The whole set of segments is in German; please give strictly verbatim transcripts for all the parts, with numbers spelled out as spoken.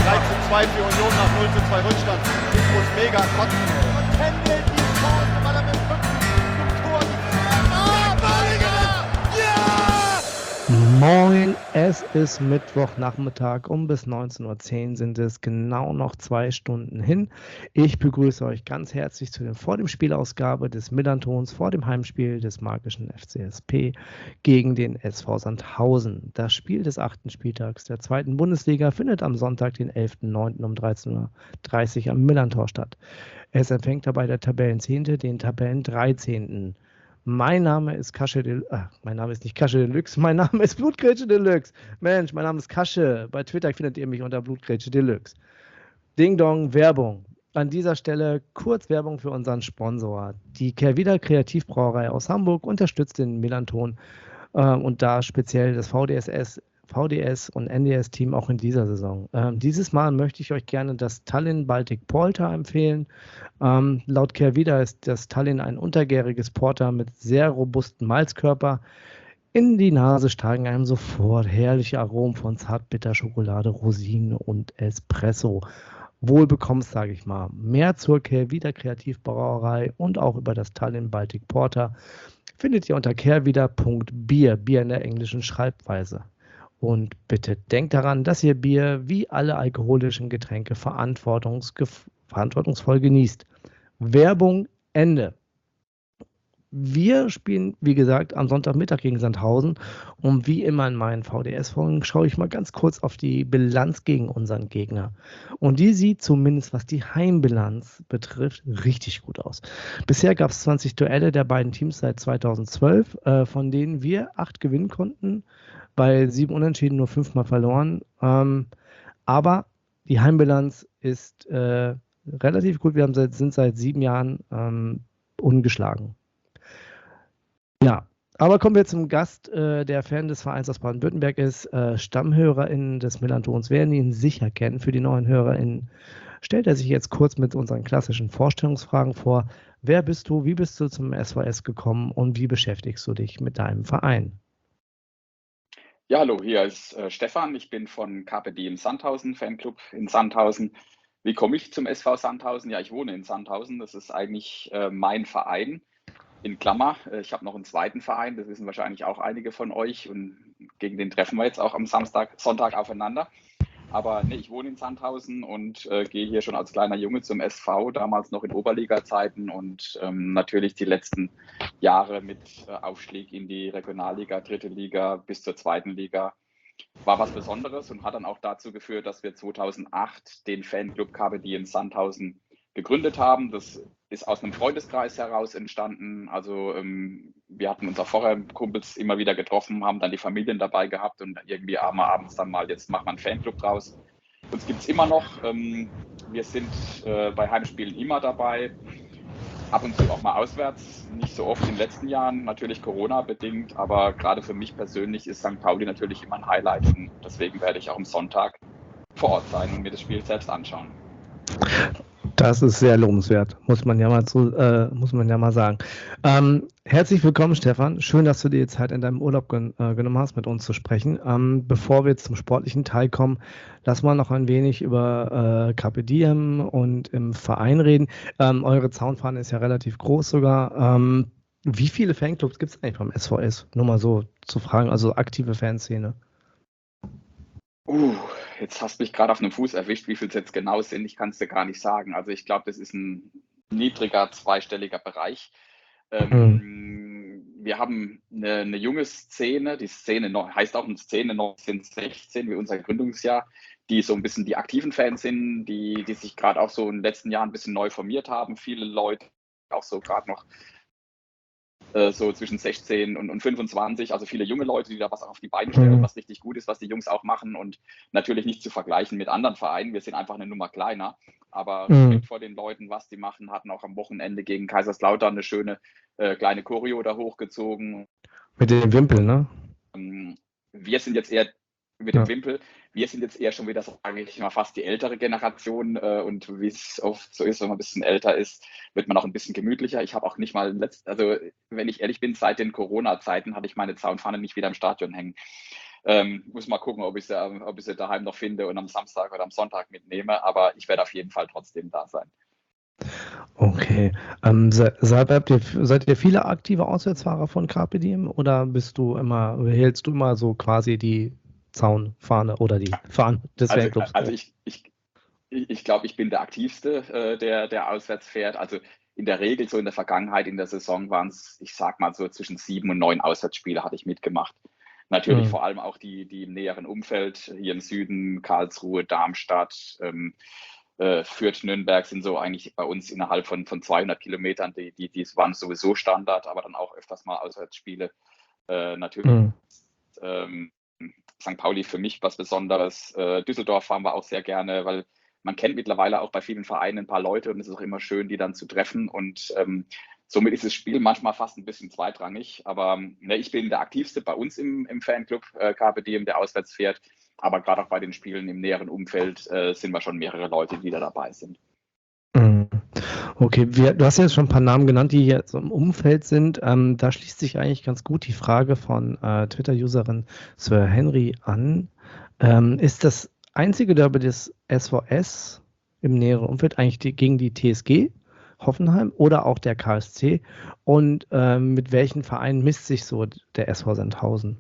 drei zu zwei für Union nach null zu zwei Rückstand. Ich muss mega kotzen. Und Kendall die Chance, weil er mit dem Rücken zum Tor die Ah, Ballinger! Ja! Moin, es ist Mittwochnachmittag, um bis neunzehn Uhr zehn sind es genau noch zwei Stunden hin. Ich begrüße euch ganz herzlich zu der vor dem Spielausgabe des Milantons vor dem Heimspiel des magischen F C S P gegen den S V Sandhausen. Das Spiel des achten Spieltags der zweiten Bundesliga findet am Sonntag, den elften neunten um dreizehn Uhr dreißig am Millantor statt. Es empfängt dabei der Tabellenzehnte den Tabellendreizehnten. Mein Name ist Kasche Deluxe. Ah, mein Name ist nicht Kasche Deluxe, mein Name ist Blutgrätsche Deluxe. Mensch, mein Name ist Kasche. Bei Twitter findet ihr mich unter Blutgrätsche Deluxe. Ding Dong, Werbung. An dieser Stelle kurz Werbung für unseren Sponsor. Die Kehrwieder Kreativbrauerei aus Hamburg unterstützt den Millanton äh, und da speziell das V D S S. V D S und N D S-Team auch in dieser Saison. Ähm, dieses Mal möchte ich euch gerne das Tallinn Baltic Porter empfehlen. Ähm, laut Kehrwieder ist das Tallinn ein untergäriges Porter mit sehr robusten Malzkörper. In die Nase steigen einem sofort herrliche Aromen von Zartbitterschokolade, Rosinen und Espresso. Wohlbekommst, sage ich mal. Mehr zur Kehrwieder Kreativbrauerei und auch über das Tallinn Baltic Porter findet ihr unter kehrwieder punkt bier, Bier in der englischen Schreibweise. Und bitte denkt daran, dass ihr Bier wie alle alkoholischen Getränke verantwortungsge- verantwortungsvoll genießt. Werbung Ende. Wir spielen, wie gesagt, am Sonntagmittag gegen Sandhausen. Und wie immer in meinen V D S-Folgen schaue ich mal ganz kurz auf die Bilanz gegen unseren Gegner. Und die sieht zumindest, was die Heimbilanz betrifft, richtig gut aus. Bisher gab es zwanzig Duelle der beiden Teams seit zweitausendzwölf, äh, von denen wir acht gewinnen konnten. Bei sieben Unentschieden nur fünfmal verloren. Ähm, aber die Heimbilanz ist äh, relativ gut. Wir haben seit, sind seit sieben Jahren ähm, ungeschlagen. Ja, aber kommen wir zum Gast, äh, der Fan des Vereins aus Baden-Württemberg ist. Äh, StammhörerInnen des Millantons werden ihn sicher kennen. Für die neuen HörerInnen stellt er sich jetzt kurz mit unseren klassischen Vorstellungsfragen vor. Wer bist du, wie bist du zum S V S gekommen und wie beschäftigst du dich mit deinem Verein? Ja, hallo, hier ist äh, Stefan. Ich bin von Carpe Diem Sandhausen, Fanclub in Sandhausen. Wie komme ich zum S V Sandhausen? Ja, ich wohne in Sandhausen. Das ist eigentlich äh, mein Verein. In Klammer, äh, ich habe noch einen zweiten Verein, das wissen wahrscheinlich auch einige von euch. Und gegen den treffen wir jetzt auch am Samstag, Sonntag aufeinander. Aber nee, ich wohne in Sandhausen und äh, gehe hier schon als kleiner Junge zum S V, damals noch in Oberliga-Zeiten und ähm, natürlich die letzten Jahre mit äh, Aufstieg in die Regionalliga, dritte Liga bis zur zweiten Liga. War was Besonderes und hat dann auch dazu geführt, dass wir zweitausendacht den Fanclub Carpe Diem Sandhausen gegründet haben. Das ist aus einem Freundeskreis heraus entstanden. Also ähm, wir hatten uns auch vorher Kumpels immer wieder getroffen, haben dann die Familien dabei gehabt und irgendwie haben wir abends dann mal, jetzt macht man einen Fanclub draus. Uns gibt es immer noch. Ähm, wir sind äh, bei Heimspielen immer dabei. Ab und zu auch mal auswärts, nicht so oft in den letzten Jahren, natürlich Corona-bedingt, aber gerade für mich persönlich ist Sankt Pauli natürlich immer ein Highlight und deswegen werde ich auch am Sonntag vor Ort sein und mir das Spiel selbst anschauen. Das ist sehr lobenswert, muss man ja mal, zu, äh, muss man ja mal sagen. Ähm, herzlich willkommen, Stefan. Schön, dass du dir die Zeit in deinem Urlaub gen äh, genommen hast, mit uns zu sprechen. Ähm, bevor wir zum sportlichen Teil kommen, lass mal noch ein wenig über äh, Carpe Diem und im Verein reden. Ähm, eure Zaunfahne ist ja relativ groß sogar. Ähm, wie viele Fanclubs gibt es eigentlich beim S V S? Nur mal so zu fragen, also aktive Fanszene. Uh, jetzt hast du mich gerade auf einem Fuß erwischt, wie viel es jetzt genau sind. Ich kann es dir gar nicht sagen. Also ich glaube, das ist ein niedriger, zweistelliger Bereich. Ähm, hm. Wir haben eine, eine junge Szene, die Szene heißt auch eine Szene neunzehnhundertsechzehn, wie unser Gründungsjahr, die so ein bisschen die aktiven Fans sind, die, die sich gerade auch so in den letzten Jahren ein bisschen neu formiert haben. Viele Leute auch so gerade noch so zwischen sechzehn und, und fünfundzwanzig, also viele junge Leute, die da was auf die Beine stellen, mhm. was richtig gut ist, was die Jungs auch machen und natürlich nicht zu vergleichen mit anderen Vereinen. Wir sind einfach eine Nummer kleiner, aber mhm. Respekt vor den Leuten, was die machen, hatten auch am Wochenende gegen Kaiserslautern eine schöne äh, kleine Choreo da hochgezogen. Mit dem Wimpel, ne? Wir sind jetzt eher mit dem ja. Wimpel. Wir sind jetzt eher schon wieder, sage ich mal, fast die ältere Generation äh, und wie es oft so ist, wenn man ein bisschen älter ist, wird man auch ein bisschen gemütlicher. Ich habe auch nicht mal, letzt, also wenn ich ehrlich bin, seit den Corona-Zeiten hatte ich meine Zaunfahne nicht wieder im Stadion hängen. Ähm, muss mal gucken, ob ich, sie, ob ich sie daheim noch finde und am Samstag oder am Sonntag mitnehme. Aber ich werde auf jeden Fall trotzdem da sein. Okay. Ähm, se, seid, ihr, seid ihr viele aktive Auswärtsfahrer von Carpe Diem oder bist du immer, hältst du immer so quasi die Zaunfahne oder die Fahne des Also, Fanclubs also hoch? ich, ich, ich glaube, ich bin der aktivste, äh, der, der auswärts fährt. Also in der Regel, so in der Vergangenheit, in der Saison waren es, ich sag mal so zwischen sieben und neun Auswärtsspiele hatte ich mitgemacht. Natürlich Mhm. vor allem auch die, die im näheren Umfeld, hier im Süden, Karlsruhe, Darmstadt, ähm, äh, Fürth, Nürnberg sind so eigentlich bei uns innerhalb von, von zweihundert Kilometern, die, die, die waren sowieso Standard, aber dann auch öfters mal Auswärtsspiele. Äh, natürlich Mhm. ähm, Sankt Pauli für mich was Besonderes. Äh, Düsseldorf fahren wir auch sehr gerne, weil man kennt mittlerweile auch bei vielen Vereinen ein paar Leute und es ist auch immer schön, die dann zu treffen. Und ähm, somit ist das Spiel manchmal fast ein bisschen zweitrangig. Aber ne, ich bin der Aktivste bei uns im, im Fanclub äh, Carpe Diem, der auswärts fährt. Aber gerade auch bei den Spielen im näheren Umfeld äh, sind wir schon mehrere Leute, die da dabei sind. Mhm. Okay, wir, du hast ja jetzt schon ein paar Namen genannt, die jetzt im Umfeld sind. Ähm, da schließt sich eigentlich ganz gut die Frage von äh, Twitter-Userin Sir Henry an. Ähm, ist das einzige Derby des S V S im näheren Umfeld eigentlich die, gegen die T S G Hoffenheim oder auch der K S C? Und ähm, mit welchen Vereinen misst sich so der S V Sandhausen?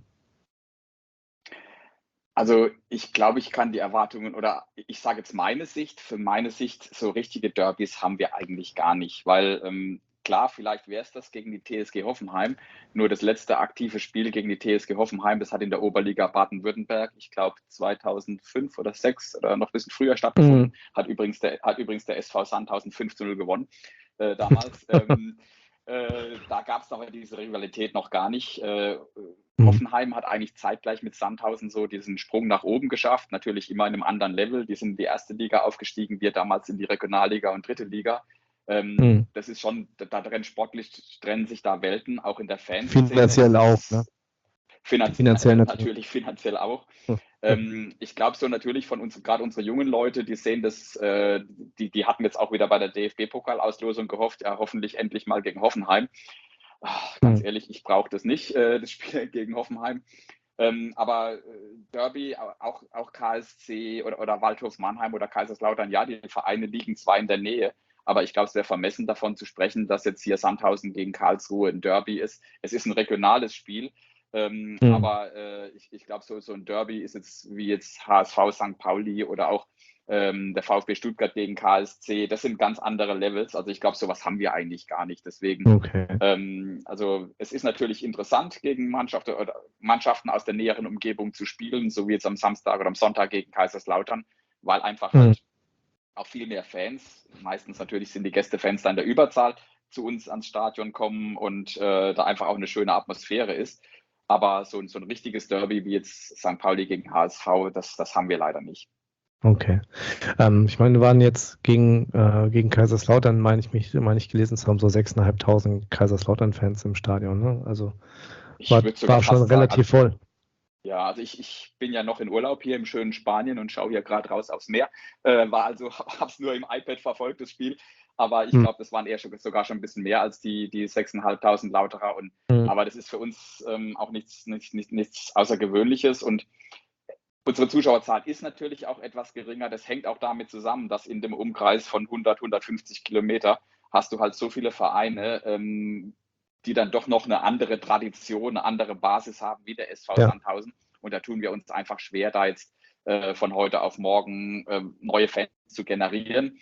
Also ich glaube, ich kann die Erwartungen oder ich sage jetzt meine Sicht, für meine Sicht, so richtige Derbys haben wir eigentlich gar nicht, weil ähm, klar, vielleicht wäre es das gegen die T S G Hoffenheim, nur das letzte aktive Spiel gegen die T S G Hoffenheim, das hat in der Oberliga Baden-Württemberg, ich glaube zweitausendfünf oder sechs oder noch ein bisschen früher stattgefunden, Mhm. hat übrigens der, hat übrigens der S V Sandhausen fünf zu null gewonnen äh, damals. ähm, äh, da gab es aber diese Rivalität noch gar nicht. Äh, Mhm. Hoffenheim hat eigentlich zeitgleich mit Sandhausen so diesen Sprung nach oben geschafft, natürlich immer in einem anderen Level. Die sind in die erste Liga aufgestiegen, wir damals in die Regionalliga und dritte Liga. Ähm, Mhm. das ist schon, da trennen sportlich trennen sich da Welten, auch in der Fanszene. Finanziell Es auch, ne? ist finanziell, Finanziell äh, natürlich. natürlich finanziell auch. Ja. Ähm, ich glaube so natürlich von uns, gerade unsere jungen Leute, die sehen das, äh, die, die hatten jetzt auch wieder bei der D F B-Pokalauslosung gehofft, ja hoffentlich endlich mal gegen Hoffenheim. Ach, ganz Mhm. ehrlich, ich brauche das nicht, äh, das Spiel gegen Hoffenheim. Ähm, aber äh, Derby, auch, auch K S C oder, oder Waldhof Mannheim oder Kaiserslautern, ja, die Vereine liegen zwar in der Nähe, aber ich glaube, es wäre vermessen davon zu sprechen, dass jetzt hier Sandhausen gegen Karlsruhe ein Derby ist. Es ist ein regionales Spiel, ähm, Mhm. aber äh, ich, ich glaube, so, so ein Derby ist jetzt wie jetzt H S V Sankt Pauli oder auch ähm, der VfB Stuttgart gegen K S C. Das sind ganz andere Levels. Also ich glaube, sowas haben wir eigentlich gar nicht. Deswegen Okay. ähm, also es ist natürlich interessant, gegen Mannschaften, oder Mannschaften aus der näheren Umgebung zu spielen, so wie jetzt am Samstag oder am Sonntag gegen Kaiserslautern, weil einfach Mhm. halt auch viel mehr Fans, meistens natürlich sind die Gästefans da in der Überzahl, zu uns ans Stadion kommen und äh, da einfach auch eine schöne Atmosphäre ist. Aber so, so ein richtiges Derby wie jetzt Sankt Pauli gegen H S V, das, das haben wir leider nicht. Okay. Ähm, ich meine, wir waren jetzt gegen, äh, gegen Kaiserslautern, meine ich mich, meine ich gelesen zu haben, so sechstausendfünfhundert Kaiserslautern-Fans im Stadion. Ne? Also Ich war, würde sogar war schon fast sagen, also relativ voll. ja, also ich, ich bin ja noch in Urlaub hier im schönen Spanien und schaue hier gerade raus aufs Meer. Äh, war also, habe es nur im iPad verfolgt, das Spiel. Aber ich Hm. glaube, das waren eher schon, sogar schon ein bisschen mehr als die, die sechstausendfünfhundert Lauterer. Und, Hm. aber das ist für uns ähm, auch nichts, nichts, nichts, nichts Außergewöhnliches. Und unsere Zuschauerzahl ist natürlich auch etwas geringer. Das hängt auch damit zusammen, dass in dem Umkreis von hundert, hundertfünfzig Kilometer hast du halt so viele Vereine, ähm, die dann doch noch eine andere Tradition, eine andere Basis haben wie der S V Ja. Sandhausen. Und da tun wir uns einfach schwer, da jetzt äh, von heute auf morgen äh, neue Fans zu generieren.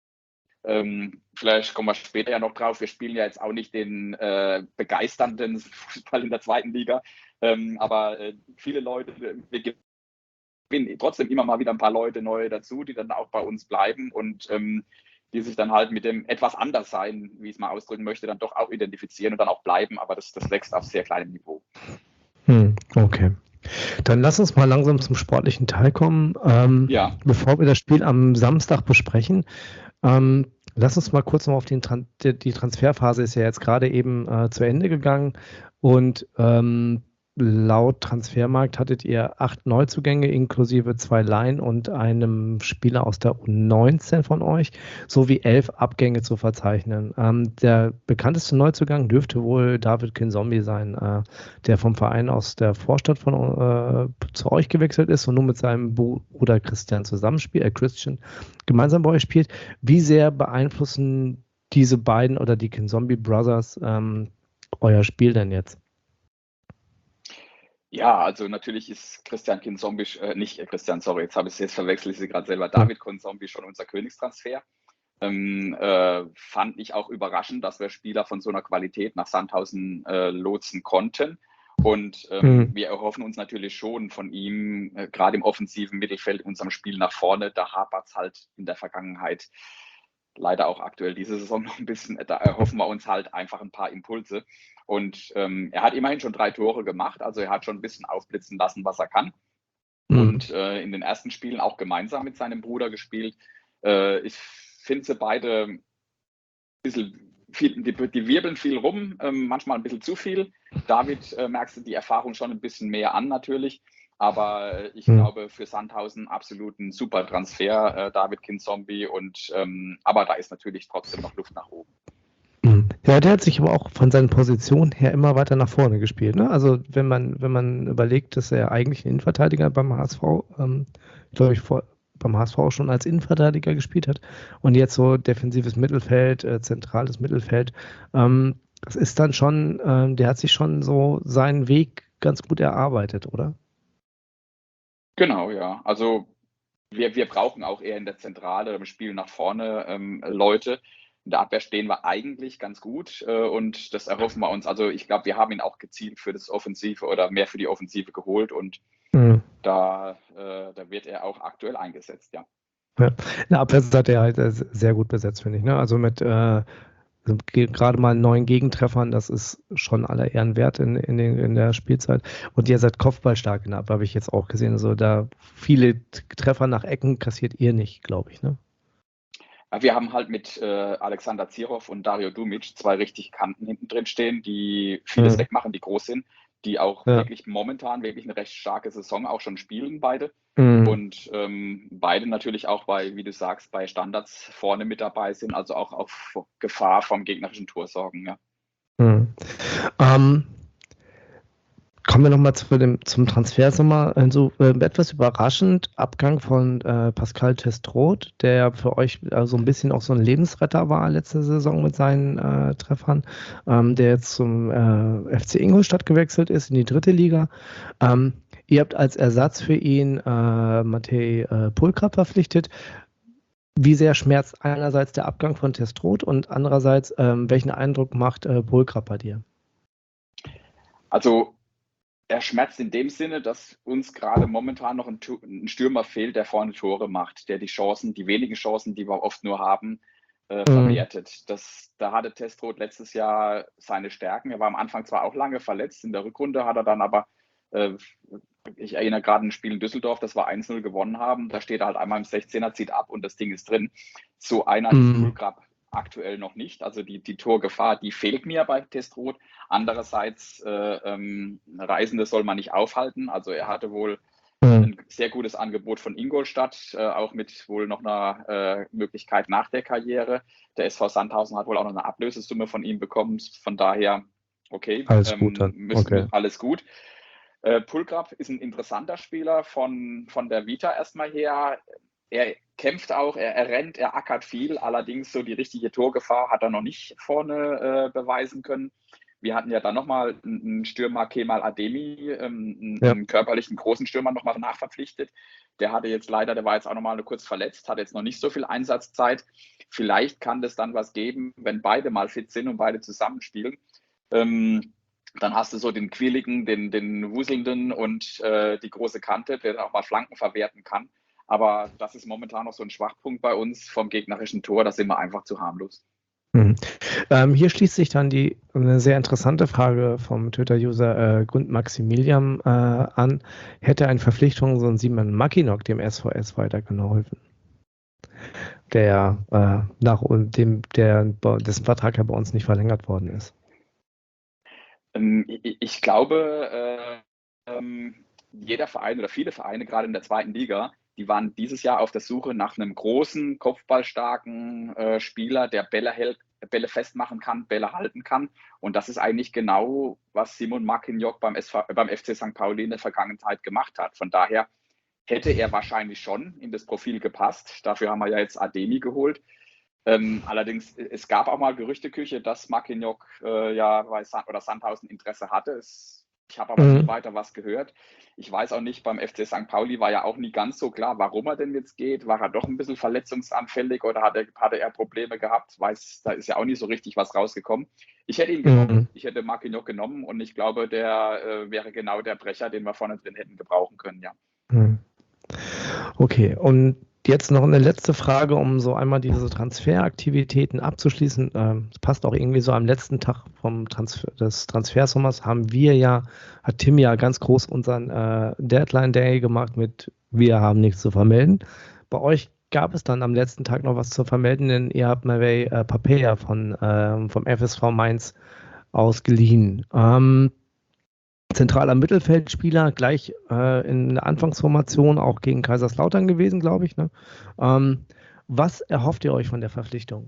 Ähm, vielleicht kommen wir später ja noch drauf. Wir spielen ja jetzt auch nicht den äh, begeisternden Fußball in der zweiten Liga. Ähm, aber äh, viele Leute, wir gewinnen trotzdem immer mal wieder ein paar Leute neu dazu, die dann auch bei uns bleiben und ähm, die sich dann halt mit dem etwas anders sein, wie ich es mal ausdrücken möchte, dann doch auch identifizieren und dann auch bleiben. Aber das, das wächst auf sehr kleinem Niveau. Hm. Okay. Dann lass uns mal langsam zum sportlichen Teil kommen. Ähm, Ja. Bevor wir das Spiel am Samstag besprechen, ähm, lass uns mal kurz noch auf den Tran die, die Transferphase ist ja jetzt gerade eben äh, zu Ende gegangen und ähm, laut Transfermarkt hattet ihr acht Neuzugänge inklusive zwei Leihen und einem Spieler aus der U neunzehn von euch, sowie elf Abgänge zu verzeichnen. Ähm, der bekannteste Neuzugang dürfte wohl David Kinzombie sein, äh, der vom Verein aus der Vorstadt von äh, zu euch gewechselt ist und nun mit seinem Bruder Christian zusammenspielt, äh, Christian gemeinsam bei euch spielt. Wie sehr beeinflussen diese beiden oder die Kinzombie Brothers ähm, euer Spiel denn jetzt? Ja, also natürlich ist Christian Kinzombie, äh, nicht äh, Christian, sorry, jetzt habe ich es jetzt verwechselt, ich sehe gerade selber, David Kinzombie schon unser Königstransfer. Ähm, äh, fand ich auch überraschend, dass wir Spieler von so einer Qualität nach Sandhausen äh, lotsen konnten. Und ähm, Mhm. wir erhoffen uns natürlich schon von ihm, äh, gerade im offensiven Mittelfeld, in unserem Spiel nach vorne. Da hapert es halt in der Vergangenheit, leider auch aktuell diese Saison noch ein bisschen. Da erhoffen wir uns halt einfach ein paar Impulse. Und ähm, er hat immerhin schon drei Tore gemacht, also er hat schon ein bisschen aufblitzen lassen, was er kann. Mhm. Und äh, in den ersten Spielen auch gemeinsam mit seinem Bruder gespielt. Äh, ich finde sie beide ein bisschen viel, die, die wirbeln viel rum, ähm, manchmal ein bisschen zu viel. David äh, merkst du die Erfahrung schon ein bisschen mehr an natürlich. Aber äh, ich Mhm. glaube, für Sandhausen absolut ein super Transfer, äh, David Kinzombie. Und ähm, aber da ist natürlich trotzdem noch Luft nach oben. Ja, der hat sich aber auch von seinen Positionen her immer weiter nach vorne gespielt. Ne? Also wenn man, wenn man überlegt, dass er eigentlich ein Innenverteidiger beim H S V, ähm, glaube ich, vor, beim H S V auch schon als Innenverteidiger gespielt hat und jetzt so defensives Mittelfeld, äh, zentrales Mittelfeld, ähm, das ist dann schon, ähm, der hat sich schon so seinen Weg ganz gut erarbeitet, oder? Genau, ja. Also wir, wir brauchen auch eher in der Zentrale im Spiel nach vorne ähm, Leute. In der Abwehr stehen wir eigentlich ganz gut äh, und das erhoffen wir uns. Also ich glaube, wir haben ihn auch gezielt für das Offensive oder mehr für die Offensive geholt und Mhm. da, äh, da wird er auch aktuell eingesetzt, ja. Ja. In der Abwehr hat er halt äh, sehr gut besetzt, finde ich. Ne? Also mit äh, gerade mal neun Gegentreffern, das ist schon aller Ehren wert in, in, den, in der Spielzeit. Und ihr seid kopfballstark in der Abwehr, habe ich jetzt auch gesehen. Also da viele Treffer nach Ecken kassiert ihr nicht, glaube ich. Ne? Wir haben halt mit äh, Alexander Zirov und Dario Dumic zwei richtig Kanten hinten drin stehen, die vieles Mhm. wegmachen, die groß sind, die auch Ja. wirklich momentan wirklich eine recht starke Saison auch schon spielen, beide. Mhm. Und ähm, beide natürlich auch bei, wie du sagst, bei Standards vorne mit dabei sind, also auch auf Gefahr vom gegnerischen Tor sorgen. Ja. Mhm. Ähm, kommen wir nochmal zu dem, zum Transfersommer. Also äh, etwas überraschend, Abgang von äh, Pascal Testroth, der für euch äh, so ein bisschen auch so ein Lebensretter war letzte Saison mit seinen äh, Treffern, ähm, der jetzt zum äh, F C Ingolstadt gewechselt ist in die dritte Liga. Ähm, ihr habt als Ersatz für ihn äh, Matej äh, Pulkrab verpflichtet. Wie sehr schmerzt einerseits der Abgang von Testroth und andererseits, ähm, welchen Eindruck macht äh, Pulkrab bei dir? Also er schmerzt in dem Sinne, dass uns gerade momentan noch ein, ein Stürmer fehlt, der vorne Tore macht, der die Chancen, die wenigen Chancen, die wir oft nur haben, äh, verwertet. Das, da hatte Testroth letztes Jahr seine Stärken. Er war am Anfang zwar auch lange verletzt, in der Rückrunde hat er dann aber, äh, ich erinnere gerade an ein Spiel in Düsseldorf, das wir eins null gewonnen haben. Da steht er halt einmal im sechzehner, zieht ab und das Ding ist drin. So einer ist Mhm. Pulkrab aktuell noch nicht. Also die, die Torgefahr, die fehlt mir bei Testroth. Andererseits, äh, ähm, Reisende soll man nicht aufhalten. Also er hatte wohl ein sehr gutes Angebot von Ingolstadt, äh, auch mit wohl noch einer äh, Möglichkeit nach der Karriere. Der S V Sandhausen hat wohl auch noch eine Ablösesumme von ihm bekommen. Von daher, okay, Alles gut ähm, dann. müssen, Okay. alles gut. Äh, Pulkrab ist ein interessanter Spieler von, von der Vita erstmal her. Er kämpft auch, er, er rennt, er ackert viel. Allerdings so die richtige Torgefahr hat er noch nicht vorne äh, beweisen können. Wir hatten ja dann nochmal einen Stürmer, Kemal Ademi, ähm, Ja. einen körperlichen großen Stürmer nochmal nachverpflichtet. Der hatte jetzt leider, der war jetzt auch nochmal kurz verletzt, hat jetzt noch nicht so viel Einsatzzeit. Vielleicht kann das dann was geben, wenn beide mal fit sind und beide zusammenspielen. Ähm, dann hast du so den quirligen, den, den wuselnden und äh, die große Kante, der dann auch mal Flanken verwerten kann. Aber das ist momentan noch so ein Schwachpunkt bei uns vom gegnerischen Tor. Da sind wir einfach zu harmlos. Mhm. Ähm, hier schließt sich dann die eine sehr interessante Frage vom Twitter-User äh, Grund Maximilian äh, an. Hätte eine Verpflichtung so ein Simon Mackinock dem S V S weitergeholfen? Der äh, nach dem, der dessen Vertrag ja bei uns nicht verlängert worden ist. Ähm, ich, ich glaube, äh, ähm, jeder Verein oder viele Vereine, gerade in der zweiten Liga, die waren dieses Jahr auf der Suche nach einem großen, kopfballstarken äh, Spieler, der Bälle, hält, Bälle festmachen kann, Bälle halten kann. Und das ist eigentlich genau, was Simon Marquinhos beim, S V, beim F C Sankt Pauli in der Vergangenheit gemacht hat. Von daher hätte er wahrscheinlich schon in das Profil gepasst. Dafür haben wir ja jetzt Ademi geholt. Ähm, allerdings, es gab auch mal Gerüchteküche, dass Marquinhos äh, ja bei San oder Sandhausen Interesse hatte. Es, ich habe aber nie Mhm. weiter was gehört. Ich weiß auch nicht, beim F C Sankt Pauli war ja auch nie ganz so klar, warum er denn jetzt geht. War er doch ein bisschen verletzungsanfällig oder hat er, hatte er Probleme gehabt? Weiß, da ist ja auch nicht so richtig was rausgekommen. Ich hätte ihn genommen. Mhm. Ich hätte Marquinhos genommen und ich glaube, der äh, wäre genau der Brecher, den wir vorne drin hätten gebrauchen können, ja. Mhm. Okay, und jetzt noch eine letzte Frage, um so einmal diese Transferaktivitäten abzuschließen. Ähm, Es passt auch irgendwie so am letzten Tag vom Transfer, des Transfersommers haben wir ja, hat Tim ja ganz groß unseren äh, Deadline Day gemacht mit wir haben nichts zu vermelden. Bei euch gab es dann am letzten Tag noch was zu vermelden, denn ihr habt Mavey äh, Papea von, ähm, vom F S V Mainz ausgeliehen. Ähm, zentraler Mittelfeldspieler, gleich äh, in der Anfangsformation auch gegen Kaiserslautern gewesen, glaube ich. Ne? Ähm, was erhofft ihr euch von der Verpflichtung?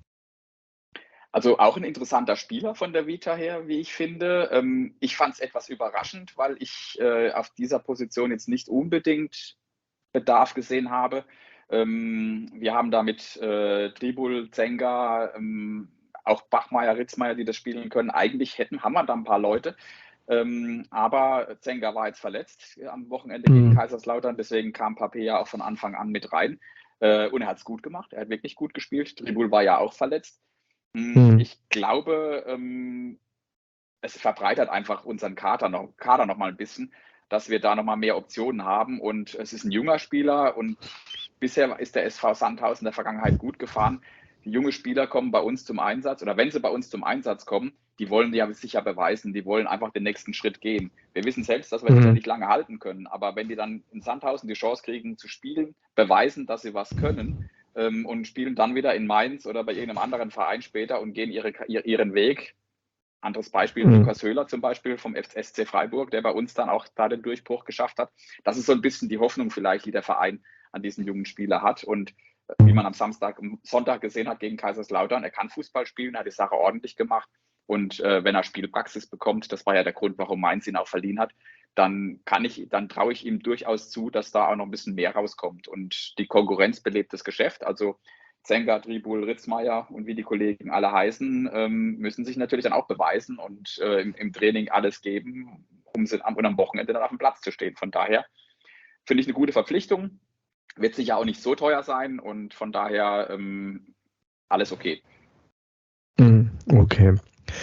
Also auch ein interessanter Spieler von der Vita her, wie ich finde. Ähm, ich fand es etwas überraschend, weil ich äh, auf dieser Position jetzt nicht unbedingt Bedarf gesehen habe. Ähm, wir haben da mit äh, Tribul, Zenga, ähm, auch Bachmeier, Ritzmeier, die das spielen können. Eigentlich hätten, haben wir da ein paar Leute. Ähm, aber Zenga war jetzt verletzt am Wochenende gegen Hm. Kaiserslautern, deswegen kam Pape ja auch von Anfang an mit rein. Äh, und er hat es gut gemacht, er hat wirklich gut gespielt. Tribul war ja auch verletzt. Hm, Hm. Ich glaube, ähm, es verbreitert einfach unseren Kader noch, Kader noch mal ein bisschen, dass wir da noch mal mehr Optionen haben. Und es ist ein junger Spieler und bisher ist der S V Sandhausen in der Vergangenheit gut gefahren. Die junge Spieler kommen bei uns zum Einsatz oder wenn sie bei uns zum Einsatz kommen, die wollen ja sicher beweisen, die wollen einfach den nächsten Schritt gehen. Wir wissen selbst, dass wir die noch Hm. nicht lange halten können, aber wenn die dann in Sandhausen die Chance kriegen zu spielen, beweisen, dass sie was können ähm, und spielen dann wieder in Mainz oder bei irgendeinem anderen Verein später und gehen ihre, ihren Weg. Anderes Beispiel, Hm. Lukas Höhler zum Beispiel vom S C Freiburg, der bei uns dann auch da den Durchbruch geschafft hat. Das ist so ein bisschen die Hoffnung vielleicht, die der Verein an diesen jungen Spieler hat. Und wie man am Samstag, am Sonntag gesehen hat gegen Kaiserslautern, er kann Fußball spielen, hat die Sache ordentlich gemacht. Und äh, wenn er Spielpraxis bekommt, das war ja der Grund, warum Mainz ihn auch verliehen hat, dann kann ich, dann traue ich ihm durchaus zu, dass da auch noch ein bisschen mehr rauskommt. Und die Konkurrenz belebt das Geschäft. Also Zenga, Tribul, Ritzmeier und wie die Kollegen alle heißen, ähm, müssen sich natürlich dann auch beweisen und äh, im, im Training alles geben, um sie am, und am Wochenende dann auf dem Platz zu stehen. Von daher finde ich eine gute Verpflichtung, wird sicher auch nicht so teuer sein und von daher ähm, alles okay. Hm. Okay.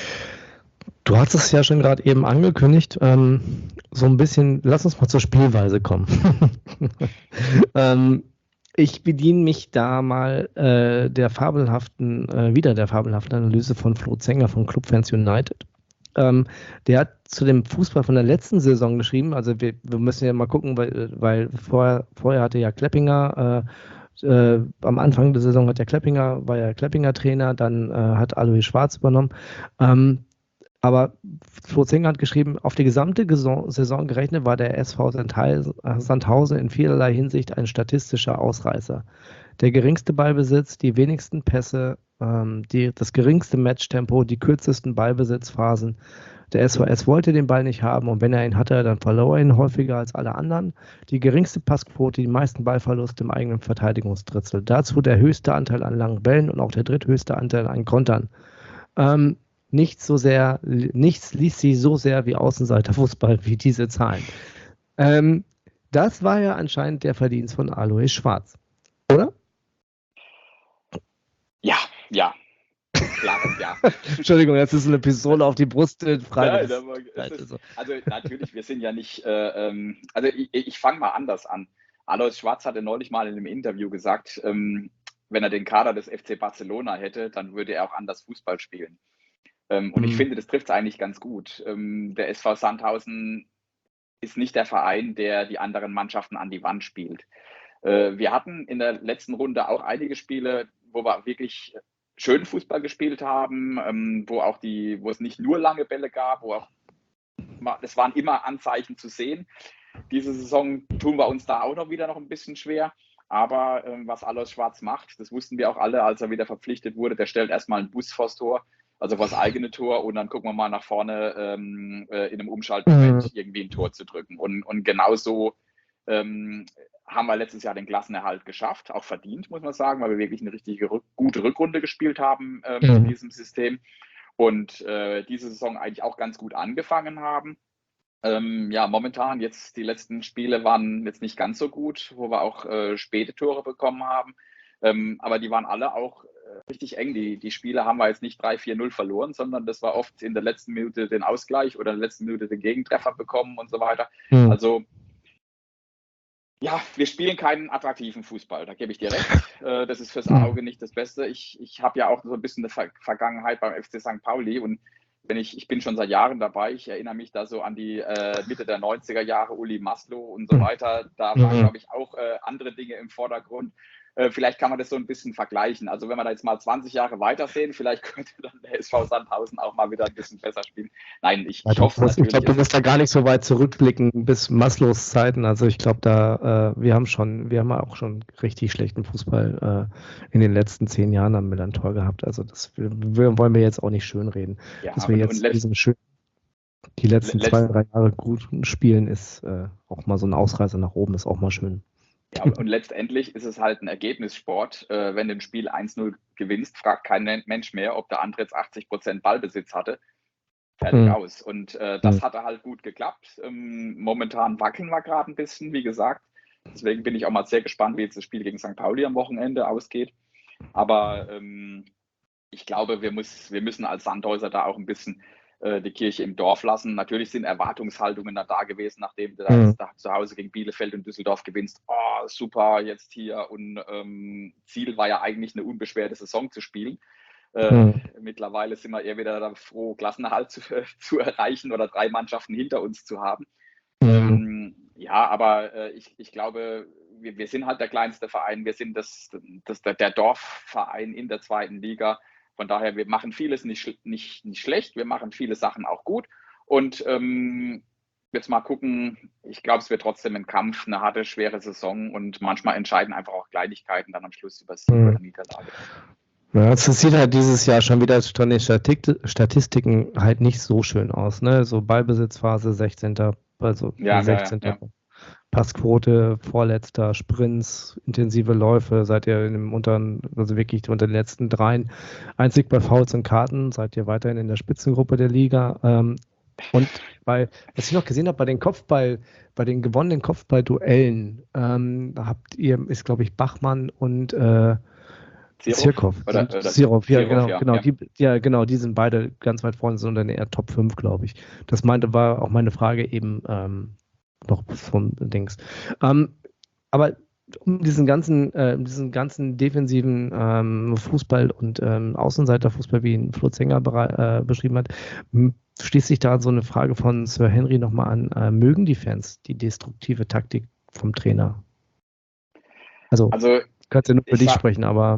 Du hast es ja schon gerade eben angekündigt, ähm, so ein bisschen, lass uns mal zur Spielweise kommen. ähm, ich bediene mich da mal äh, der fabelhaften, äh, wieder der fabelhaften Analyse von Flo Zenger von Clubfans United. Ähm, der hat zu dem Fußball von der letzten Saison geschrieben, also wir, wir müssen ja mal gucken, weil, weil vorher, vorher hatte ja Kleppinger, äh, äh, am Anfang der Saison hat der Kleppinger, war ja Kleppinger Trainer, dann äh, hat Alois Schwarz übernommen. Ähm, aber Flo Zenger hat geschrieben, auf die gesamte Saison gerechnet war der S V Sandhausen in vielerlei Hinsicht ein statistischer Ausreißer. Der geringste Ballbesitz, die wenigsten Pässe, ähm, die, das geringste Matchtempo, die kürzesten Ballbesitzphasen. Der S V S wollte den Ball nicht haben und wenn er ihn hatte, dann verlor er ihn häufiger als alle anderen. Die geringste Passquote, die meisten Ballverluste im eigenen Verteidigungsdrittel. Dazu der höchste Anteil an langen Bällen und auch der dritthöchste Anteil an Kontern. Ähm, Nichts so sehr, nichts liest sie so sehr wie Außenseiterfußball wie diese Zahlen. Ähm, das war ja anscheinend der Verdienst von Alois Schwarz, oder? Ja, ja, klares Ja. Entschuldigung, jetzt ist eine Pistole auf die Brust. Äh, Nein, aber es ist, also natürlich, wir sind ja nicht, äh, ähm, also ich, ich fange mal anders an. Alois Schwarz hatte neulich mal in einem Interview gesagt, ähm, wenn er den Kader des F C Barcelona hätte, dann würde er auch anders Fußball spielen. Ähm, und mhm. ich finde, das trifft es eigentlich ganz gut. Ähm, der S V Sandhausen ist nicht der Verein, der die anderen Mannschaften an die Wand spielt. Äh, wir hatten in der letzten Runde auch einige Spiele, wo wir wirklich schön Fußball gespielt haben, ähm, wo auch die, wo es nicht nur lange Bälle gab, wo auch es waren immer Anzeichen zu sehen. Diese Saison tun wir uns da auch noch wieder noch ein bisschen schwer. Aber ähm, was Alois Schwarz macht, das wussten wir auch alle, als er wieder verpflichtet wurde, der stellt erstmal einen Bus vors Tor, also vors eigene Tor, und dann gucken wir mal nach vorne ähm, äh, in einem Umschaltmoment mhm. irgendwie ein Tor zu drücken. Und, und genauso ähm, haben wir letztes Jahr den Klassenerhalt geschafft, auch verdient, muss man sagen, weil wir wirklich eine richtig rück- gute Rückrunde gespielt haben ähm, mhm. in diesem System und äh, diese Saison eigentlich auch ganz gut angefangen haben. Ähm, ja, momentan jetzt die letzten Spiele waren jetzt nicht ganz so gut, wo wir auch äh, späte Tore bekommen haben, ähm, aber die waren alle auch äh, richtig eng. Die, die Spiele haben wir jetzt nicht drei vier null verloren, sondern das war oft in der letzten Minute den Ausgleich oder in der letzten Minute den Gegentreffer bekommen und so weiter. Mhm. Also ja, wir spielen keinen attraktiven Fußball, da gebe ich dir recht. Äh, das ist fürs Auge nicht das Beste. Ich, ich habe ja auch so ein bisschen eine Ver- Vergangenheit beim F C Sankt Pauli und wenn ich, ich bin schon seit Jahren dabei, ich erinnere mich da so an die äh, Mitte der neunziger Jahre, Uli Maslow und so weiter. Da waren, glaube ich, auch äh, andere Dinge im Vordergrund. Äh, vielleicht kann man das so ein bisschen vergleichen. Also wenn wir da jetzt mal zwanzig Jahre weitersehen, vielleicht könnte dann der S V Sandhausen auch mal wieder ein bisschen besser spielen. Nein, ich, ich hoffe natürlich. Ich glaube, du musst da gar nicht so weit zurückblicken bis Maslows Zeiten. Also ich glaube, da äh, wir haben schon, wir haben auch schon richtig schlechten Fußball äh, in den letzten zehn Jahren am Millantor gehabt. Also das wir, wir wollen wir jetzt auch nicht schönreden. Ja, dass wir jetzt letzt, diesen schön, die letzten letzt, zwei, drei Jahre gut spielen, ist äh, auch mal so ein Ausreißer nach oben, ist auch mal schön. Ja, und letztendlich ist es halt ein Ergebnissport. Äh, wenn du ein Spiel eins null gewinnst, fragt kein Mensch mehr, ob der andere jetzt achtzig Prozent Ballbesitz hatte. Fertig mhm. aus. Und äh, das mhm. hatte halt gut geklappt. Ähm, momentan wackeln wir gerade ein bisschen, wie gesagt. Deswegen bin ich auch mal sehr gespannt, wie jetzt das Spiel gegen Sankt Pauli am Wochenende ausgeht. Aber ähm, ich glaube, wir, muss, wir müssen als Sandhäuser da auch ein bisschen die Kirche im Dorf lassen. Natürlich sind Erwartungshaltungen da, da gewesen, nachdem du mhm. da zu Hause gegen Bielefeld und Düsseldorf gewinnst. Oh, super, jetzt hier. Und ähm, Ziel war ja eigentlich eine unbeschwerte Saison zu spielen. Äh, mhm. Mittlerweile sind wir eher wieder da froh, Klassenerhalt zu, äh, zu erreichen oder drei Mannschaften hinter uns zu haben. Mhm. Ähm, ja, aber äh, ich, ich glaube, wir, wir sind halt der kleinste Verein. Wir sind das, das, der, der Dorfverein in der zweiten Liga. Von daher, wir machen vieles nicht, nicht, nicht schlecht, wir machen viele Sachen auch gut. Und ähm, jetzt mal gucken, ich glaube, es wird trotzdem ein Kampf, eine harte, schwere Saison und manchmal entscheiden einfach auch Kleinigkeiten dann am Schluss über Sieg mhm. oder Niederlage. Ja, es sieht halt dieses Jahr schon wieder von den Statistiken halt nicht so schön aus. Ne? So Ballbesitzphase sechzehnter Also ja, sechzehnter Ja, ja. Passquote, vorletzter, Sprints, intensive Läufe, seid ihr in dem unteren, also wirklich unter den letzten dreien, einzig bei Fouls und Karten, seid ihr weiterhin in der Spitzengruppe der Liga. Ähm, und bei, was ich noch gesehen habe, bei den Kopfball, bei den gewonnenen Kopfballduellen, ähm, da habt ihr, ist glaube ich Bachmann und äh, Zirkov. Oder, oder Zirkov, ja, Zirkov, genau, ja, genau, ja. Die, ja, genau, die sind beide ganz weit vorne, sind dann eher Top fünf, glaube ich. Das meinte, war auch meine Frage eben, ähm, noch vom Dings. Ähm, aber um diesen ganzen, äh, diesen ganzen defensiven ähm, Fußball und ähm, Außenseiterfußball, wie ihn Flo Zenger bere- äh, beschrieben hat, m- schließt sich da so eine Frage von Sir Henry nochmal an. Äh, mögen die Fans die destruktive Taktik vom Trainer? Also, Also kannst du nur für dich sag, sprechen, aber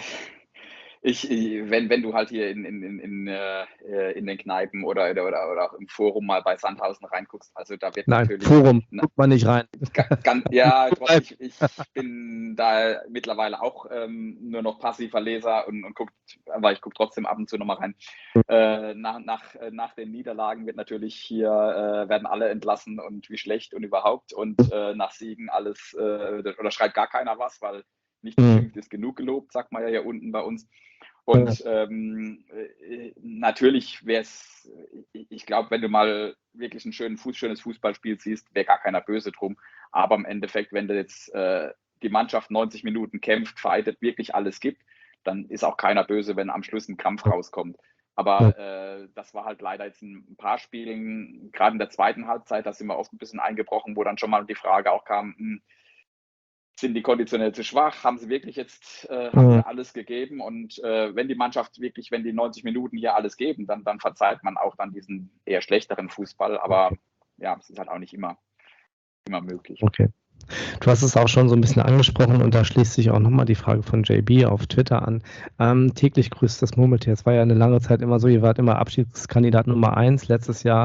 Ich, ich, wenn, wenn du halt hier in, in, in, in, äh, in den Kneipen oder, oder, oder auch im Forum mal bei Sandhausen reinguckst, also da wird nein, natürlich... Forum, guckt man nicht rein. Ganz, ja, trotzdem, ich, ich bin da mittlerweile auch ähm, nur noch passiver Leser und, und guck, aber ich gucke trotzdem ab und zu nochmal rein. Äh, nach, nach, nach den Niederlagen wird natürlich hier, äh, werden alle entlassen und wie schlecht und überhaupt und äh, nach Siegen alles, äh, oder schreibt gar keiner was, weil nicht beschimpft ist genug gelobt, sagt man ja hier unten bei uns. Und ähm, äh, natürlich wäre es, ich glaube, wenn du mal wirklich ein schönen Fuß, schönes Fußballspiel siehst, wäre gar keiner böse drum. Aber im Endeffekt, wenn du jetzt äh, die Mannschaft neunzig Minuten kämpft, fightet, wirklich alles gibt, dann ist auch keiner böse, wenn am Schluss ein Kampf rauskommt. Aber äh, das war halt leider jetzt ein paar Spielen, gerade in der zweiten Halbzeit, da sind wir oft ein bisschen eingebrochen, wo dann schon mal die Frage auch kam, mh, sind die konditionell zu schwach? Haben sie wirklich jetzt äh, haben sie alles gegeben? Und äh, wenn die Mannschaft wirklich, wenn die neunzig Minuten hier alles geben, dann, dann verzeiht man auch dann diesen eher schlechteren Fußball. Aber ja, es ist halt auch nicht immer, immer möglich. Okay. Du hast es auch schon so ein bisschen angesprochen und da schließt sich auch nochmal die Frage von J B auf Twitter an. Ähm, täglich grüßt das Murmeltier. Es war ja eine lange Zeit immer so, ihr wart immer Abschiedskandidat Nummer eins. Letztes Jahr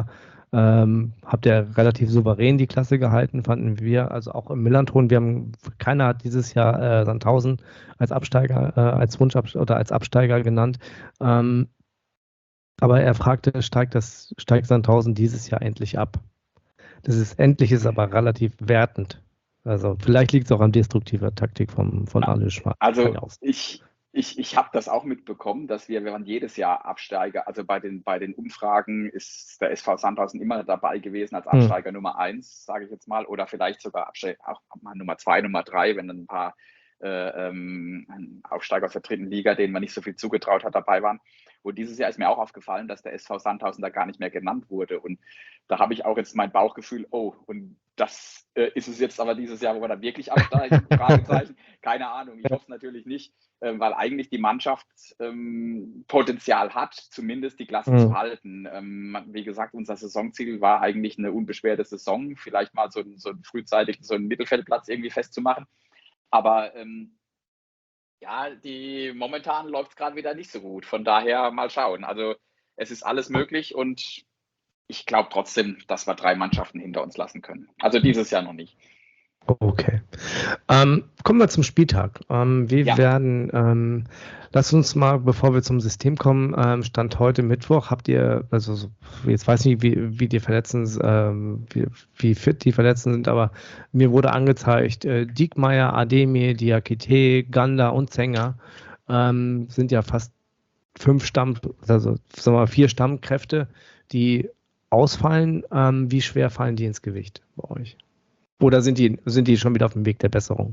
Ähm, habt ihr relativ souverän die Klasse gehalten, fanden wir, also auch im Millanton. Wir haben, keiner hat dieses Jahr äh, Sandhausen als Absteiger, äh, als Wunsch oder als Absteiger genannt. Ähm, aber er fragte, steigt das, steigt Sandhausen dieses Jahr endlich ab? Das ist endlich ist aber relativ wertend. Also vielleicht liegt es auch an destruktiver Taktik vom, von Arne Schwarz. Also ich, ich, ich habe das auch mitbekommen, dass wir, wir waren jedes Jahr Absteiger. Also bei den, bei den Umfragen ist der S V Sandhausen immer dabei gewesen als Absteiger hm. Nummer eins, sage ich jetzt mal, oder vielleicht sogar Absteiger, auch mal Nummer zwei, Nummer drei, wenn dann ein paar äh, ähm, Aufsteiger aus der dritten Liga, denen man nicht so viel zugetraut hat, dabei waren. Und dieses Jahr ist mir auch aufgefallen, dass der S V Sandhausen da gar nicht mehr genannt wurde. Und da habe ich auch jetzt mein Bauchgefühl, oh, und das äh, ist es jetzt aber dieses Jahr, wo wir dann wirklich absteigen? Fragezeichen. Keine Ahnung, ich hoffe es natürlich nicht, äh, weil eigentlich die Mannschaft ähm, Potenzial hat, zumindest die Klasse mhm. zu halten. Ähm, wie gesagt, unser Saisonziel war eigentlich eine unbeschwerte Saison, vielleicht mal so, so frühzeitig so einen Mittelfeldplatz irgendwie festzumachen. Aber ähm, ja, die momentan läuft es gerade wieder nicht so gut. Von daher mal schauen. Also es ist alles möglich und ich glaube trotzdem, dass wir drei Mannschaften hinter uns lassen können. Also dieses Jahr noch nicht. Okay. Ähm, kommen wir zum Spieltag. Ähm, wir ja. werden, ähm, lass uns mal, bevor wir zum System kommen, ähm, Stand heute Mittwoch, habt ihr, also jetzt weiß ich nicht, wie, wie die Verletzten, ähm, wie, wie fit die Verletzten sind, aber mir wurde angezeigt, äh, Diekmeyer, Ademir, Diakite, Ganda und Zenger ähm, sind ja fast fünf Stamm, also sagen wir mal vier Stammkräfte, die ausfallen. Ähm, wie schwer fallen die ins Gewicht bei euch? Oder sind die, sind die schon wieder auf dem Weg der Besserung?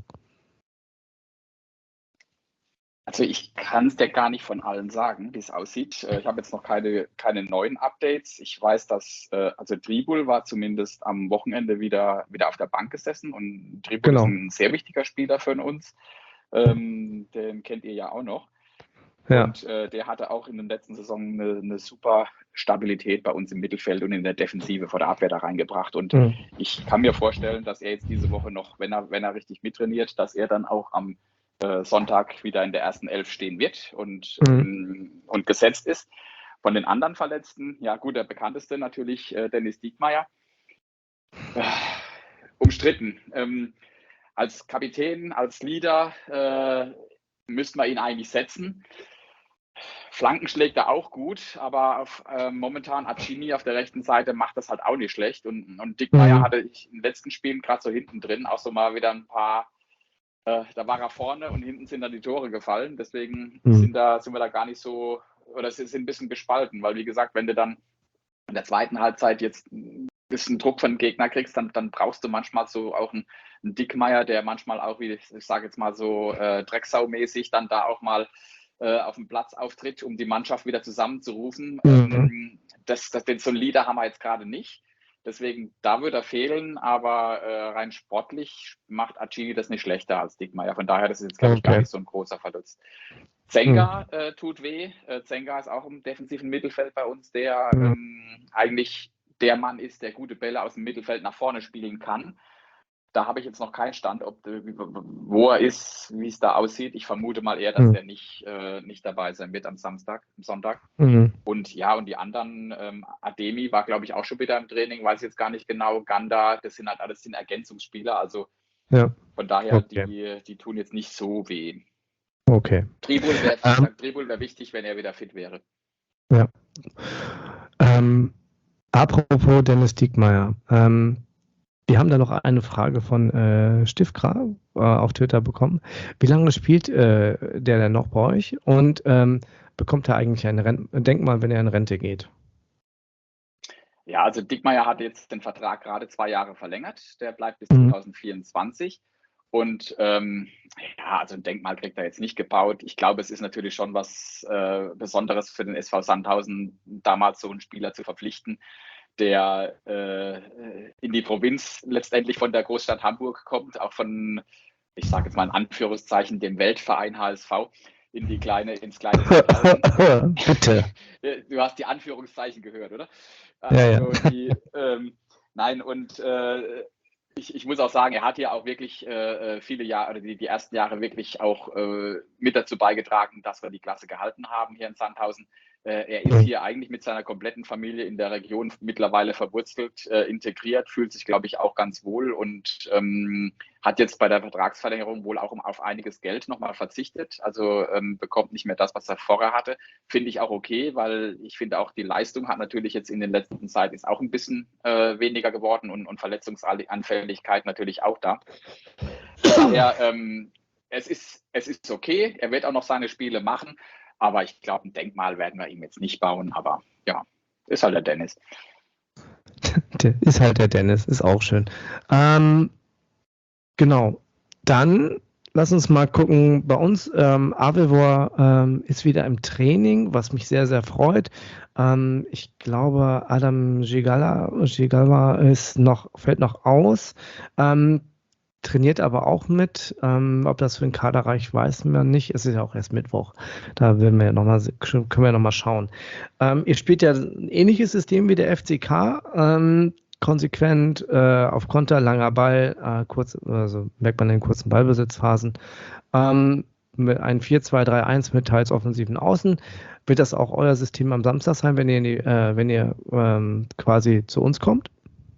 Also ich kann es dir gar nicht von allen sagen, wie es aussieht. Ich habe jetzt noch keine, keine neuen Updates. Ich weiß, dass also Tribul war zumindest am Wochenende wieder, wieder auf der Bank gesessen und Tribul genau. ist ein sehr wichtiger Spieler für uns. Ähm, den kennt ihr ja auch noch. Ja. Und äh, der hatte auch in der letzten Saison eine, eine super Stabilität bei uns im Mittelfeld und in der Defensive vor der Abwehr da reingebracht. Und mhm. ich kann mir vorstellen, dass er jetzt diese Woche noch, wenn er, wenn er richtig mittrainiert, dass er dann auch am äh, Sonntag wieder in der ersten Elf stehen wird und, mhm. ähm, und gesetzt ist. Von den anderen Verletzten, ja gut, der bekannteste natürlich äh, Dennis Diekmeyer. Äh, umstritten. Ähm, als Kapitän, als Leader äh, müssten wir ihn eigentlich setzen. Flanken schlägt er auch gut, aber auf, äh, momentan Acini auf der rechten Seite macht das halt auch nicht schlecht. Und, und Diekmeyer mhm. hatte ich in den letzten Spielen gerade so hinten drin auch so mal wieder ein paar, äh, da war er vorne und hinten sind dann die Tore gefallen. Deswegen mhm. sind, da, sind wir da gar nicht so, oder sind ein bisschen gespalten, weil wie gesagt, wenn du dann in der zweiten Halbzeit jetzt ein bisschen Druck von Gegner kriegst, dann, dann brauchst du manchmal so auch einen, einen Diekmeyer, der manchmal auch, wie ich sage jetzt mal so äh, Drecksau-mäßig dann da auch mal auf dem Platz auftritt, um die Mannschaft wieder zusammenzurufen. Mhm. Das, das, den so einen Leader haben wir jetzt gerade nicht. Deswegen, da würde er fehlen, aber äh, rein sportlich macht Acini das nicht schlechter als Diekmeyer. Von daher, das ist jetzt, glaube ich, okay. gar nicht so ein großer Verlust. Zenga mhm. äh, tut weh. Äh, Zenga ist auch im defensiven Mittelfeld bei uns, der mhm. ähm, eigentlich der Mann ist, der gute Bälle aus dem Mittelfeld nach vorne spielen kann. Da habe ich jetzt noch keinen Stand, ob, wo er ist, wie es da aussieht. Ich vermute mal eher, dass mhm. der nicht, äh, nicht dabei sein wird am Samstag, am Sonntag. Mhm. Und ja, und die anderen, ähm, Ademi war, glaube ich, auch schon wieder im Training, weiß jetzt gar nicht genau. Ganda, das sind halt alles sind Ergänzungsspieler. Also ja. von daher, okay. die, die tun jetzt nicht so weh. Okay. Tribul wäre um. wär wichtig, wenn er wieder fit wäre. Ja. Ähm, apropos Dennis Diekmeyer. Ähm, Wir haben da noch eine Frage von äh, Stiftgra äh, auf Twitter bekommen. Wie lange spielt äh, der denn noch bei euch und ähm, bekommt er eigentlich ein Ren- Denkmal, wenn er in Rente geht? Ja, also Diekmeyer hat jetzt den Vertrag gerade zwei Jahre verlängert. Der bleibt bis mhm. zwanzig vierundzwanzig. Und ähm, ja, also ein Denkmal kriegt er jetzt nicht gebaut. Ich glaube, es ist natürlich schon was äh, Besonderes für den S V Sandhausen, damals so einen Spieler zu verpflichten, der äh, in die Provinz letztendlich von der Großstadt Hamburg kommt, auch von, ich sage jetzt mal in Anführungszeichen, dem Weltverein H S V, in die kleine, ins kleine Sandhausen. Bitte. Du hast die Anführungszeichen gehört, oder? Ja, also ja. Die, ähm, nein, und äh, ich, ich muss auch sagen, er hat ja auch wirklich äh, viele Jahre, oder die, die ersten Jahre wirklich auch äh, mit dazu beigetragen, dass wir die Klasse gehalten haben hier in Sandhausen. Äh, er ist hier eigentlich mit seiner kompletten Familie in der Region mittlerweile verwurzelt, äh, integriert, fühlt sich, glaube ich, auch ganz wohl und ähm, hat jetzt bei der Vertragsverlängerung wohl auch um, auf einiges Geld nochmal verzichtet. Also ähm, bekommt nicht mehr das, was er vorher hatte. Finde ich auch okay, weil ich finde auch, die Leistung hat natürlich jetzt in den letzten Zeit ist auch ein bisschen äh, weniger geworden und, und Verletzungsanfälligkeit natürlich auch da. Daher, ähm, es ist, es ist okay. Er wird auch noch seine Spiele machen. Aber ich glaube, ein Denkmal werden wir ihm jetzt nicht bauen. Aber ja, ist halt der Dennis. Der ist halt der Dennis, ist auch schön. Ähm, genau. Dann lass uns mal gucken. Bei uns, ähm, Avevor ähm, ist wieder im Training, was mich sehr, sehr freut. Ähm, ich glaube, Adam Gigala, Gigalva ist noch, fällt noch aus. Ähm, trainiert aber auch mit. Ähm, ob das für den Kader reicht, weiß man nicht. Es ist ja auch erst Mittwoch. Da werden wir noch mal, können wir noch mal schauen. Ähm, ihr spielt ja ein ähnliches System wie der F C K. Ähm, konsequent äh, auf Konter, langer Ball, äh, kurz, also merkt man in den kurzen Ballbesitzphasen. Ähm, mit einem vier zwei drei eins mit teils offensiven Außen. Wird das auch euer System am Samstag sein, wenn ihr, in die, äh, wenn ihr ähm, quasi zu uns kommt?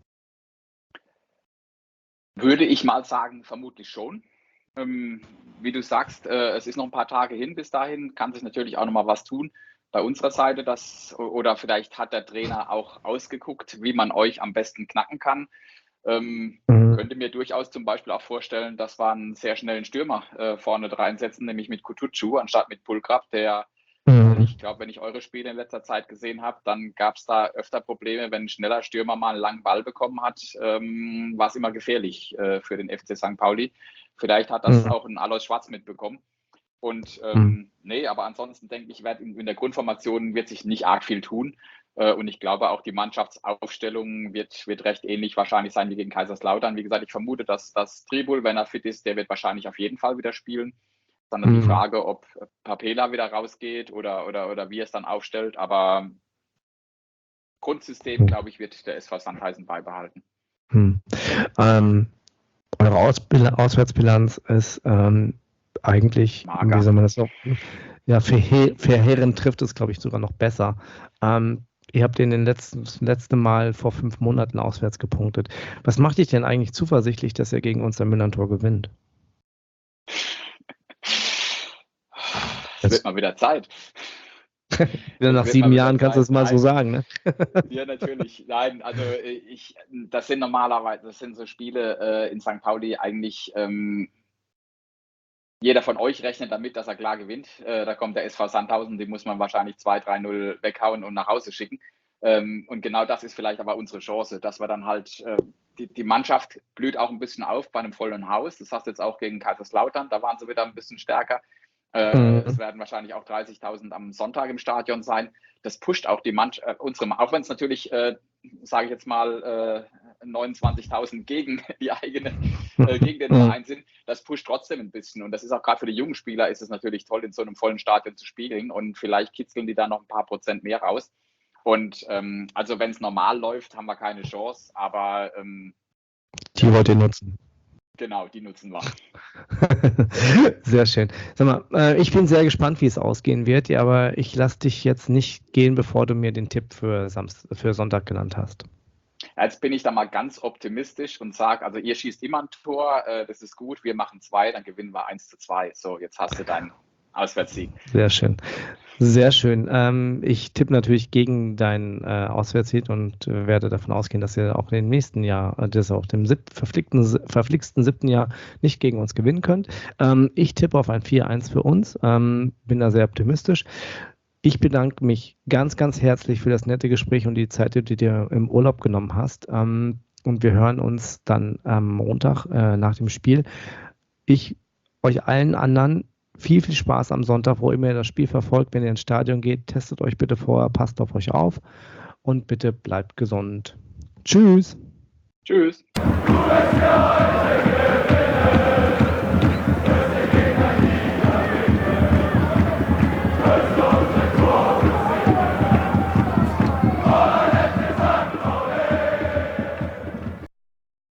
Würde ich mal sagen, vermutlich schon. Ähm, wie du sagst, äh, es ist noch ein paar Tage hin bis dahin, kann sich natürlich auch noch mal was tun bei unserer Seite, das, oder vielleicht hat der Trainer auch ausgeguckt, wie man euch am besten knacken kann. Ähm, mhm. Könnte mir durchaus zum Beispiel auch vorstellen, dass wir einen sehr schnellen Stürmer äh, vorne reinsetzen, nämlich mit Kutucu anstatt mit Pulkrab, der mhm. ich glaube, wenn ich eure Spiele in letzter Zeit gesehen habe, dann gab es da öfter Probleme, wenn ein schneller Stürmer mal einen langen Ball bekommen hat, ähm, war es immer gefährlich äh, für den F C Sankt Pauli. Vielleicht hat das mhm. auch ein Alois Schwarz mitbekommen. Und ähm, mhm. nee, aber ansonsten denke ich, wird in, in der Grundformation wird sich nicht arg viel tun. Äh, und ich glaube auch die Mannschaftsaufstellung wird, wird recht ähnlich wahrscheinlich sein wie gegen Kaiserslautern. Wie gesagt, ich vermute, dass das Tribul, wenn er fit ist, der wird wahrscheinlich auf jeden Fall wieder spielen. Dann mhm. die Frage, ob Papela wieder rausgeht oder, oder, oder wie er es dann aufstellt. Aber Grundsystem, mhm. glaube ich, wird der S V Sandhausen beibehalten. Mhm. Ähm, eure Ausbil- Auswärtsbilanz ist ähm, eigentlich, Mager. Wie soll man das auch, ja, verheerend trifft es, glaube ich, sogar noch besser. Ähm, ihr habt in den letzten, das letzte Mal vor fünf Monaten auswärts gepunktet. Was macht dich denn eigentlich zuversichtlich, dass ihr gegen uns am Müllerntor gewinnt? Es wird mal wieder Zeit. Nach sieben Jahren kannst du es mal so sagen, ne? Ja, natürlich. Nein, also ich, das sind normalerweise, das sind so Spiele äh, in Sankt Pauli eigentlich, ähm, jeder von euch rechnet damit, dass er klar gewinnt. Äh, da kommt der S V Sandhausen, den muss man wahrscheinlich zwei drei null weghauen und nach Hause schicken. Ähm, und genau das ist vielleicht aber unsere Chance, dass wir dann halt, äh, die, die Mannschaft blüht auch ein bisschen auf bei einem vollen Haus. Das hast du jetzt auch gegen Kaiserslautern, da waren sie wieder ein bisschen stärker. Äh, mhm. Es werden wahrscheinlich auch dreißigtausend am Sonntag im Stadion sein. Das pusht auch die Mannschaft, äh, unsere, auch wenn es natürlich, äh, sage ich jetzt mal, äh, neunundzwanzigtausend gegen die eigene, äh, gegen den Verein sind, das pusht trotzdem ein bisschen. Und das ist auch gerade für die jungen Spieler ist es natürlich toll, in so einem vollen Stadion zu spielen. Und vielleicht kitzeln die da noch ein paar Prozent mehr raus. Und ähm, also wenn es normal läuft, haben wir keine Chance. Aber ähm, die wollt ihr nutzen. Genau, die nutzen wir. Sehr schön. Sag mal, äh, ich bin sehr gespannt, wie es ausgehen wird, ja, aber ich lasse dich jetzt nicht gehen, bevor du mir den Tipp für, Samst- für Sonntag genannt hast. Jetzt bin ich da mal ganz optimistisch und sage, also ihr schießt immer ein Tor, äh, das ist gut, wir machen zwei, dann gewinnen wir eins zu zwei. So, jetzt hast du deinen Auswärtssieg. Sehr schön. Sehr schön. Ähm, ich tippe natürlich gegen deinen äh, Auswärtssieg und äh, werde davon ausgehen, dass ihr auch im nächsten Jahr, äh, das auch dem sieb- verflickten, verflixten siebten Jahr nicht gegen uns gewinnen könnt. Ähm, ich tippe auf ein vier eins für uns. Ähm, bin da sehr optimistisch. Ich bedanke mich ganz, ganz herzlich für das nette Gespräch und die Zeit, die du dir im Urlaub genommen hast. Ähm, und wir hören uns dann am Montag äh, nach dem Spiel. Ich euch allen anderen viel, viel Spaß am Sonntag, wo immer ihr das Spiel verfolgt. Wenn ihr ins Stadion geht, testet euch bitte vorher, passt auf euch auf und bitte bleibt gesund. Tschüss. Tschüss.